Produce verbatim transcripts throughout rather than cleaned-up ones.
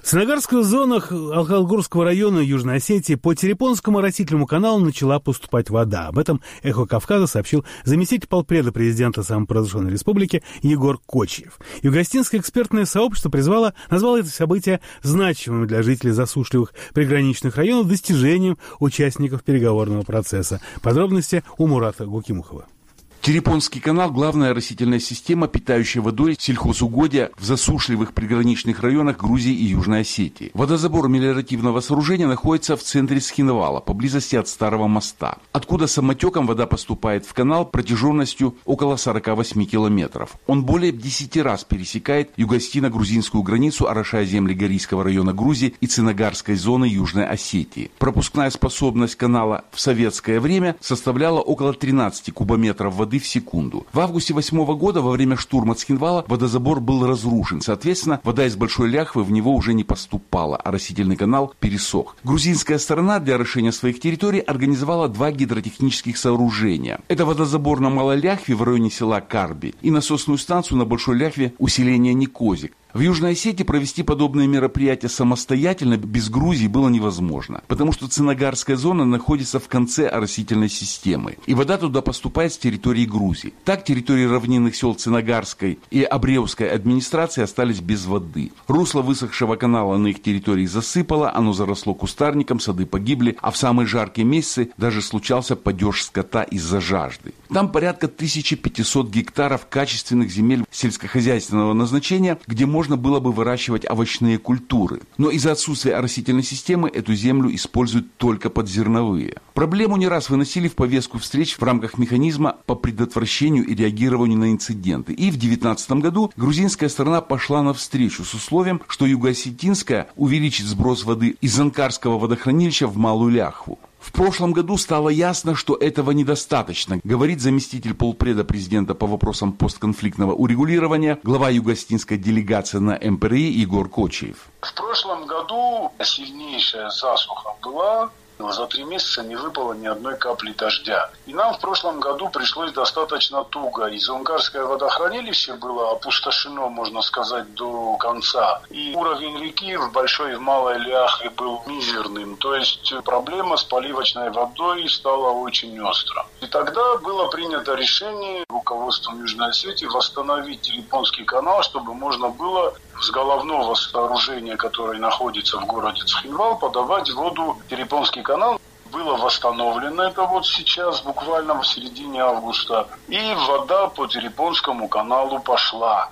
В Циногарских зонах Алхалгурского района Южной Осетии по Терепонскому оросительному каналу начала поступать вода. Об этом «Эхо Кавказа» сообщил заместитель полпреда президента самопровозглашенной республики Егор Кочьев. Югостинское экспертное сообщество призвало, назвало это событие значимым для жителей засушливых приграничных районов достижением участников переговорного процесса. Подробности у Мурата Гукимухова. Терепонский канал – главная оросительная система, питающая водой сельхозугодия в засушливых приграничных районах Грузии и Южной Осетии. Водозабор мелиоративного сооружения находится в центре Схинвала, поблизости от Старого моста, откуда самотеком вода поступает в канал протяженностью около сорока восьми километров. Он более десяти раз пересекает югостино-грузинскую границу, орошая земли Горийского района Грузии и Циногарской зоны Южной Осетии. Пропускная способность канала в советское время составляла около тринадцати кубометров воды в секунду. В августе восьмого года во время штурма Цхинвала водозабор был разрушен. Соответственно, вода из Большой Ляхвы в него уже не поступала, а оросительный канал пересох. Грузинская сторона для орошения своих территорий организовала два гидротехнических сооружения. Это водозабор на Малой Ляхве в районе села Карби и насосную станцию на Большой Ляхве усиления Никозик. В Южной Осетии провести подобные мероприятия самостоятельно без Грузии было невозможно, потому что Циногарская зона находится в конце оросительной системы, и вода туда поступает с территории Грузии. Так территории равнинных сел Циногарской и Обреевской администрации остались без воды. Русло высохшего канала на их территории засыпало, оно заросло кустарником, сады погибли, а в самые жаркие месяцы даже случался падеж скота из-за жажды. Там порядка тысячи пятисот гектаров качественных земель сельскохозяйственного назначения, где можно было бы выращивать овощные культуры. Но из-за отсутствия оросительной системы эту землю используют только под зерновые. Проблему не раз выносили в повестку встреч в рамках механизма по предотвращению и реагированию на инциденты. И в две тысячи девятнадцатом году грузинская сторона пошла навстречу с условием, что юго-осетинская увеличит сброс воды из Анкарского водохранилища в Малую Ляхву. В прошлом году стало ясно, что этого недостаточно, говорит заместитель полпреда президента по вопросам постконфликтного урегулирования, глава югостинской делегации на эм пэ эр и Егор Кочьев. В прошлом году сильнейшая засуха была. За три месяца не выпало ни одной капли дождя. И нам в прошлом году пришлось достаточно туго. И Анкарское водохранилище было опустошено, можно сказать, до конца. И уровень реки в Большой и в Малой Ляхве был мизерным. То есть проблема с поливочной водой стала очень острой. И тогда было принято решение руководством Южной Осетии восстановить Терепонский канал, чтобы можно было с головного сооружения, которое находится в городе Цхинвал, подавать воду в Терепонский канал. Было восстановлено это вот сейчас, буквально в середине августа. И вода по Терепонскому каналу пошла.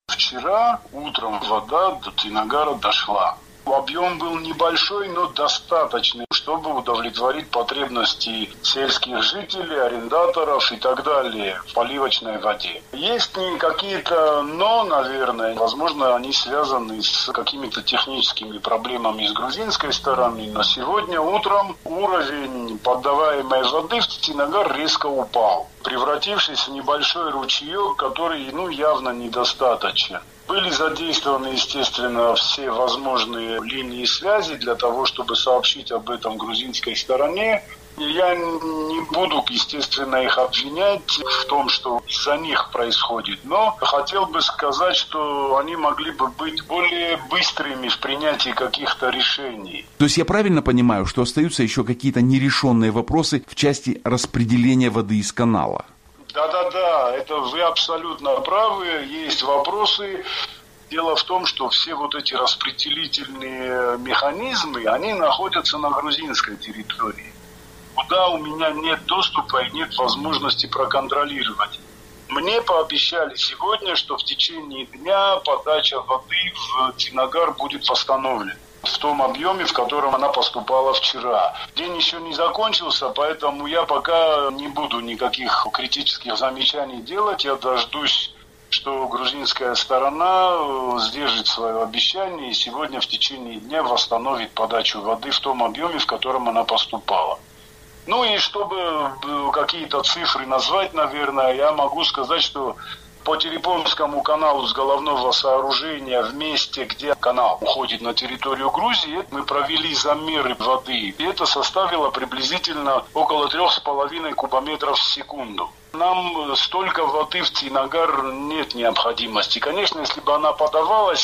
Вчера утром вода до Циногара дошла. Объем был небольшой, но достаточный, чтобы удовлетворить потребности сельских жителей, арендаторов и так далее в поливочной воде. Есть какие-то «но», наверное, возможно, они связаны с какими-то техническими проблемами с грузинской стороны. Но сегодня утром уровень подаваемой воды в Циногар резко упал, превратившись в небольшой ручеек, который ну, явно недостаточен. Были задействованы, естественно, все возможные линии связи для того, чтобы сообщить об этом грузинской стороне. Я не буду, естественно, их обвинять в том, что из-за них происходит, но хотел бы сказать, что они могли бы быть более быстрыми в принятии каких-то решений. То есть я правильно понимаю, что остаются еще какие-то нерешенные вопросы в части распределения воды из канала? Да-да-да, это вы абсолютно правы, есть вопросы. Дело в том, что все вот эти распределительные механизмы, они находятся на грузинской территории, куда у меня нет доступа и нет возможности проконтролировать. Мне пообещали сегодня, что в течение дня подача воды в Циногар будет восстановлена в том объеме, в котором она поступала вчера. День еще не закончился, поэтому я пока не буду никаких критических замечаний делать. Я дождусь, что грузинская сторона сдержит свое обещание и сегодня в течение дня восстановит подачу воды в том объеме, в котором она поступала. Ну и чтобы какие-то цифры назвать, наверное, я могу сказать, что по Терепонскому каналу с головного сооружения в месте, где канал уходит на территорию Грузии, мы провели замеры воды. И это составило приблизительно около трех с половиной кубометров в секунду. Нам столько воды в Циногар нет необходимости. Конечно, если бы она подавалась,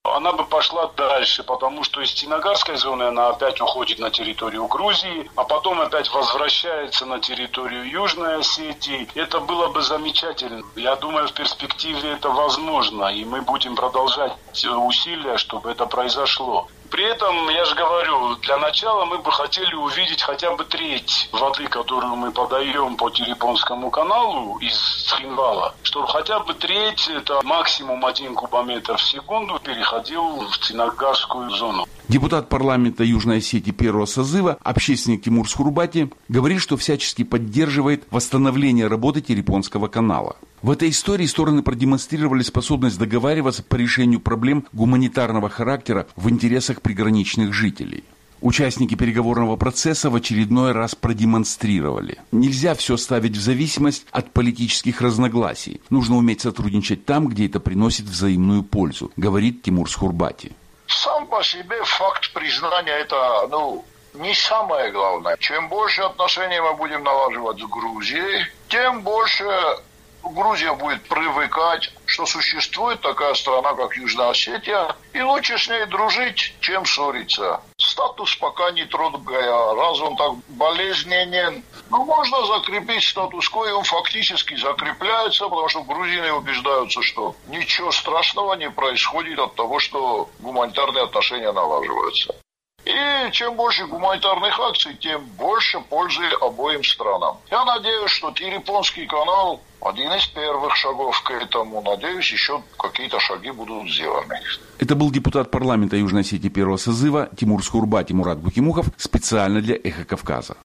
Она бы пошла дальше, потому что из Стеногарской зоны она опять уходит на территорию Грузии, а потом опять возвращается на территорию Южной Осетии. Это было бы замечательно. Я думаю, в перспективе это возможно, и мы будем продолжать усилия, чтобы это произошло. При этом, я же говорю, для начала мы бы хотели увидеть хотя бы треть воды, которую мы подаем по Терепонскому каналу из Цхинвала, чтобы хотя бы треть, это максимум один кубометр в секунду, переходил в Стеногарскую зону. Депутат парламента Южной Осетии первого созыва, общественник Тимур Схурбати, говорит, что всячески поддерживает восстановление работы Терепонского канала. В этой истории стороны продемонстрировали способность договариваться по решению проблем гуманитарного характера в интересах приграничных жителей. Участники переговорного процесса в очередной раз продемонстрировали: нельзя все ставить в зависимость от политических разногласий. Нужно уметь сотрудничать там, где это приносит взаимную пользу, говорит Тимур Схурбати. Сам по себе факт признания – это, ну, не самое главное. Чем больше отношений мы будем налаживать с Грузией, тем больше Грузия будет привыкать, что существует такая страна, как Южная Осетия, и лучше с ней дружить, чем ссориться. Статус пока не трогая, раз он так болезненен. Но можно закрепить статус-кво, и он фактически закрепляется, потому что грузины убеждаются, что ничего страшного не происходит от того, что гуманитарные отношения налаживаются. И чем больше гуманитарных акций, тем больше пользы обоим странам. Я надеюсь, что Терепонский канал один из первых шагов к этому. Надеюсь, еще какие-то шаги будут сделаны. Это был депутат парламента Южной Осетии первого созыва Тимур Схурбати Мурат Бухимухов специально для «Эхо Кавказа».